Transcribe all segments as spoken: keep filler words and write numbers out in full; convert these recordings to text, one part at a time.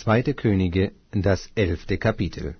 Zweite Könige, das elfte Kapitel.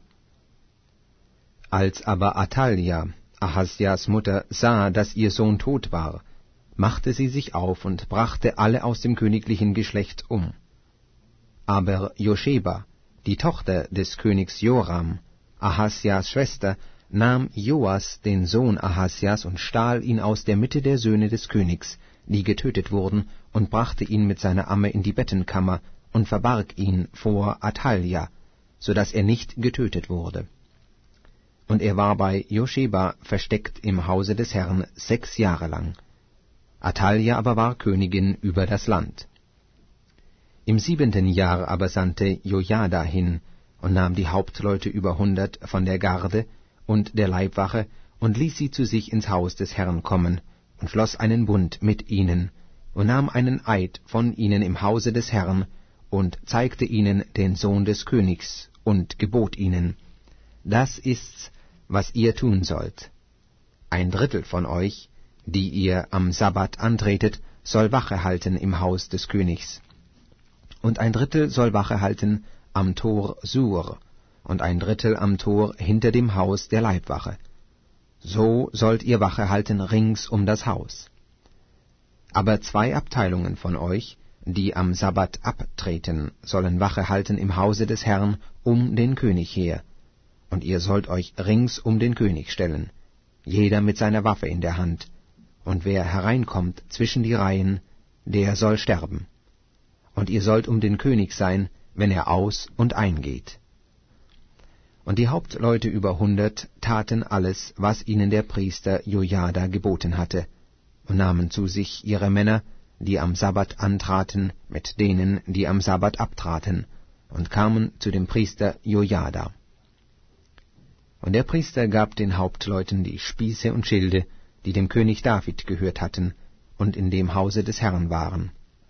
Als aber Athalja, Ahasjas Mutter, sah, dass ihr Sohn tot war, machte sie sich auf und brachte alle aus dem königlichen Geschlecht um. Aber Joscheba, die Tochter des Königs Joram, Ahasjas Schwester, nahm Joas, den Sohn Ahasjas, und stahl ihn aus der Mitte der Söhne des Königs, die getötet wurden, und brachte ihn mit seiner Amme in die Bettenkammer und verbarg ihn vor Athalja, so daß er nicht getötet wurde. Und er war bei Joscheba versteckt im Hause des Herrn sechs Jahre lang. Athalja aber war Königin über das Land. Im siebenten Jahr aber sandte Jojada hin und nahm die Hauptleute über hundert von der Garde und der Leibwache und ließ sie zu sich ins Haus des Herrn kommen und schloss einen Bund mit ihnen und nahm einen Eid von ihnen im Hause des Herrn und zeigte ihnen den Sohn des Königs und gebot ihnen: Das ist's, was ihr tun sollt. Ein Drittel von euch, die ihr am Sabbat antretet, soll Wache halten im Haus des Königs. Und ein Drittel soll Wache halten am Tor Sur, und ein Drittel am Tor hinter dem Haus der Leibwache. So sollt ihr Wache halten rings um das Haus. Aber zwei Abteilungen von euch, die am Sabbat abtreten, sollen Wache halten im Hause des Herrn um den König her. Und ihr sollt euch rings um den König stellen, jeder mit seiner Waffe in der Hand, und wer hereinkommt zwischen die Reihen, der soll sterben. Und ihr sollt um den König sein, wenn er aus- und eingeht. Und die Hauptleute über hundert taten alles, was ihnen der Priester Jojada geboten hatte, und nahmen zu sich ihre Männer, die am Sabbat antraten, mit denen, die am Sabbat abtraten, und kamen zu dem Priester Jojada. Und der Priester gab den Hauptleuten die Spieße und Schilde, die dem König David gehört hatten und in dem Hause des Herrn waren.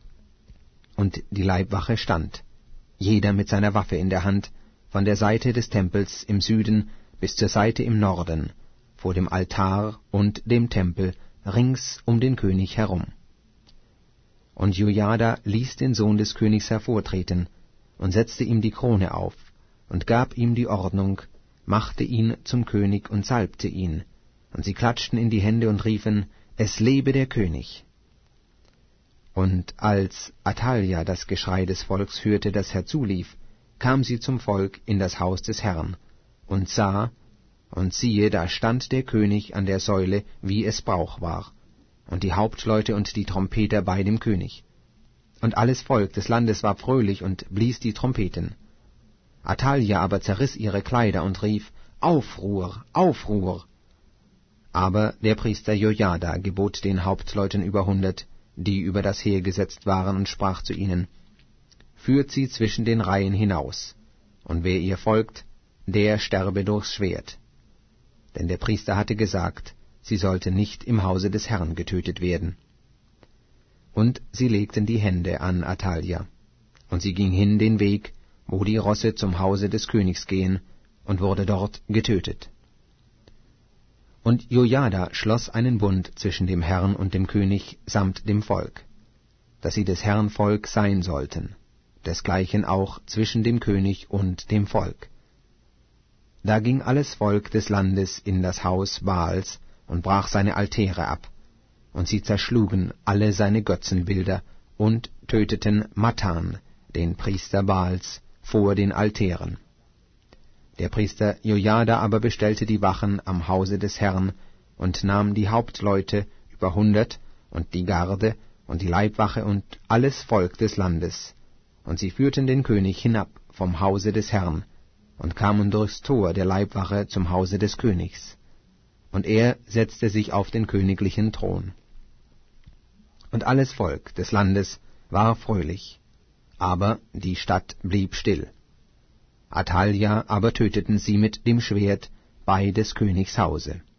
Und die Leibwache stand, jeder mit seiner Waffe in der Hand, von der Seite des Tempels im Süden bis zur Seite im Norden, vor dem Altar und dem Tempel, rings um den König herum. Und Jojada ließ den Sohn des Königs hervortreten und setzte ihm die Krone auf und gab ihm die Ordnung, machte ihn zum König und salbte ihn, und sie klatschten in die Hände und riefen: Es lebe der König! Und als Athalja das Geschrei des Volks hörte, das herzulief, kam sie zum Volk in das Haus des Herrn, und sah, und siehe, da stand der König an der Säule, wie es Brauch war, und die Hauptleute und die Trompeter bei dem König. Und alles Volk des Landes war fröhlich und blies die Trompeten. Athalja aber zerriss ihre Kleider und rief: Aufruhr, Aufruhr! Aber der Priester Jojada gebot den Hauptleuten über hundert, die über das Heer gesetzt waren, und sprach zu ihnen: Führt sie zwischen den Reihen hinaus, und wer ihr folgt, der sterbe durchs Schwert. Denn der Priester hatte gesagt, sie sollte nicht im Hause des Herrn getötet werden. Und sie legten die Hände an Athalja, und sie ging hin den Weg, wo die Rosse zum Hause des Königs gehen, und wurde dort getötet. Und Jojada schloss einen Bund zwischen dem Herrn und dem König samt dem Volk, dass sie des Herrn Volk sein sollten, desgleichen auch zwischen dem König und dem Volk. Da ging alles Volk des Landes in das Haus Baals und brach seine Altäre ab, und sie zerschlugen alle seine Götzenbilder und töteten Mattan, den Priester Baals, vor den Altären. Der Priester Jojada aber bestellte die Wachen am Hause des Herrn und nahm die Hauptleute über hundert und die Garde und die Leibwache und alles Volk des Landes, und sie führten den König hinab vom Hause des Herrn und kamen durchs Tor der Leibwache zum Hause des Königs. Und er setzte sich auf den königlichen Thron. Und alles Volk des Landes war fröhlich, aber die Stadt blieb still. Athalja aber töteten sie mit dem Schwert bei des Königs Hause.